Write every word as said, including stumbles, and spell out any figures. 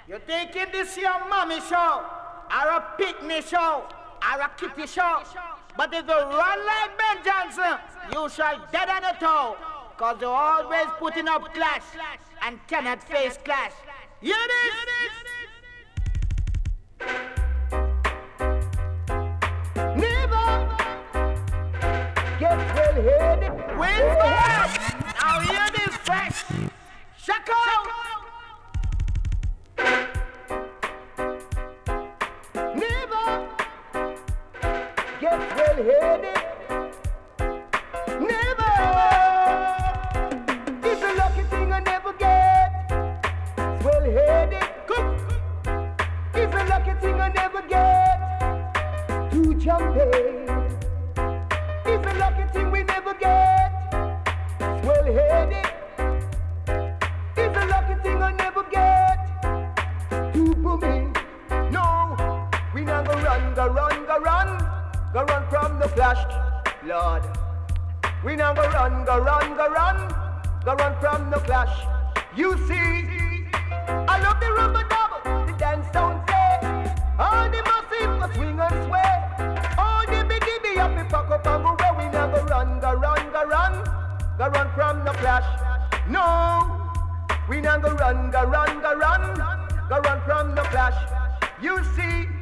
You think if this your mommy show, or a picnic show, or a kitty show, but if you run like Ben Johnson, you shall dead on the toe, cause you're always putting up clash, and cannot face clash. Hear this? Never get well headed. Wins back! Now hear this fresh. Shaka! Never get well headed. Never. It's a lucky thing I never get well headed. It's a lucky thing I never get to jump in. It's a lucky thing we never get well headed. It's a lucky thing I never get to booming. No, we not go run, go run, go run, go run from the flash, Lord. We not go run, go run, go run, go run from the clash. You see, I love the rubber double, the dance don't say. All the massive go swing and sway. All the biggie be up, pack up and go where we not go run, go run, go run, go run from the clash. No, we not go run, go run, go run, go run from the clash. You see.